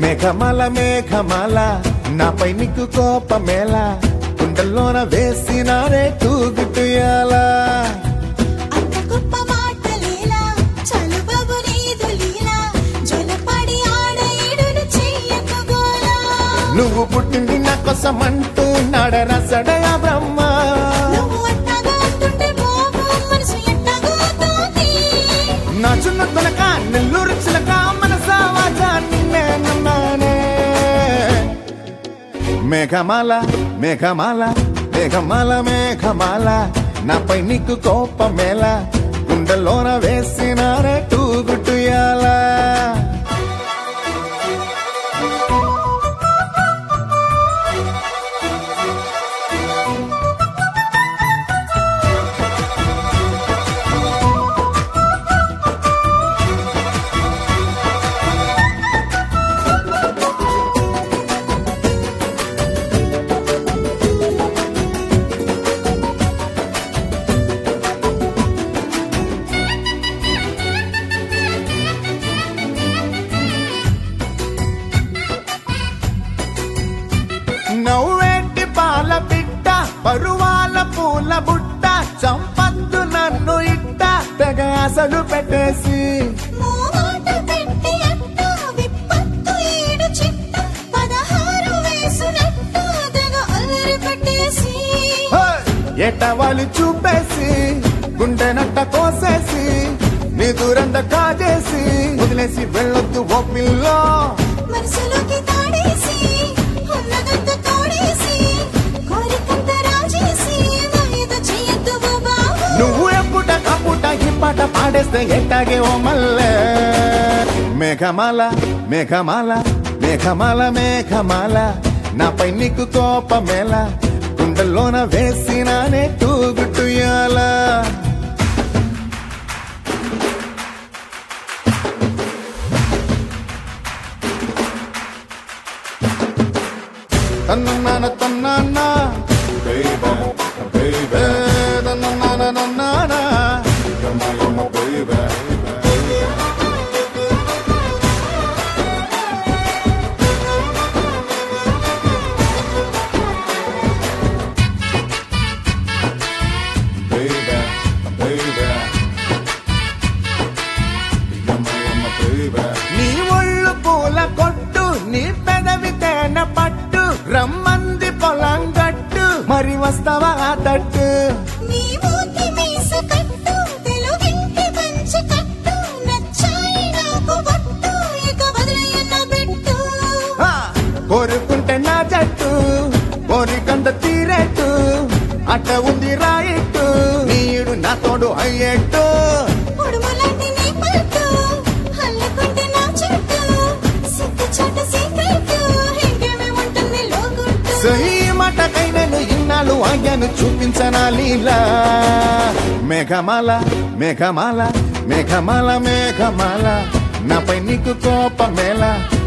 మేఘమాల మేఘమాల నాపై నీకు కోపమేలా కుండల్లోన వేసినారే తూగుతుయాలా అంత గొప్ప మాటలేలా చలుబాబు నీదు లీలా జొలపడి ఆడేడును చెయ్యకు గోలా నువ్వు పుట్టింది నా కోసం అంటూ నడరసడయ బ్రహ్మ నువ్వు అట్టగా అంటుంటే బాబు మనసు ఎట్టగా తోంది నా చిన్న తొలక నెల్లూరు చిలక మనసావాజా నిన్నే నన్నానే మేఘమాల మేఘమాల మేఘమాల మేఘమాల నాపై నీకు కోపమేలా గుండెలోన వేసినారే తూగుటుయాలా నవ్వేటి పాల బిడ్డ పరువాల పూల బుట్ట చంపద్దు నన్ను ఇట్ట తెగ అసలు పెట్టేసి మోమాట పెట్టి అట్ట విప్పత్తు ఈడు చిట్ట 16 వేసునట్టు తెగ అల్లరి పట్టేసి ఎటవాలి చూపేసి గుండె నట్ట కోసేసి నీ దూరంద కాజేసి వదిలేసి వెళ్ళొద్దు ఓ పిల్లో మనసులోకి తాడేసి ఉన్నదంతా తోడేసి కోరికంత రాజేసి వాయిదా చెయ్యొద్దు ఓ బాబు నువ్వు ఎప్పుట కప్పుట ఇప్పట పాడేస్తే ఎట్టాగే ఓ మల్లె మేఘమాల మేఘమాల మేఘమాల మేఘమాల నాపై నీకు కోపమేలా గుండెల్లోన వేసినానే తూగుటుయాలా తన్నన్న తన్నన్న baby baby తన్నన్న నన్నన come on my baby baby baby come on my baby నీ ఒళ్ళు పూల కొట్టు నీ పెదవి తేన పట్టు రమ్మంది పొలం గట్టు మరి వస్తావా ఆ తట్టు నీ మూతి మీస కట్టు తెలుగింటి పంచ కట్టు నచ్చాయి నాకు పట్టు ఇక వదిలేయన్న పెట్టు ఆ, కోరుకుంటే నా జట్టు కోరికంత తీరేట్టు అట్ట ఉంది రాయిట్టు నీడు నా తోడు అయ్యేట్టు ఉడుములాంటి నీ పట్టు అల్లుకుంటే నా చుట్టూ సిగ్గు చాట సీక్రెట్ ఇంకేమే ఉంటుంది లోగుట్టు సహీ మాటకై నేను ఇన్నాళ్ళు ఆజ్ఞను చూపించనా లీలా మేఘమాల మేఘమాల మేఘమాల మేఘమాల నాపై నీకు కోపమేలా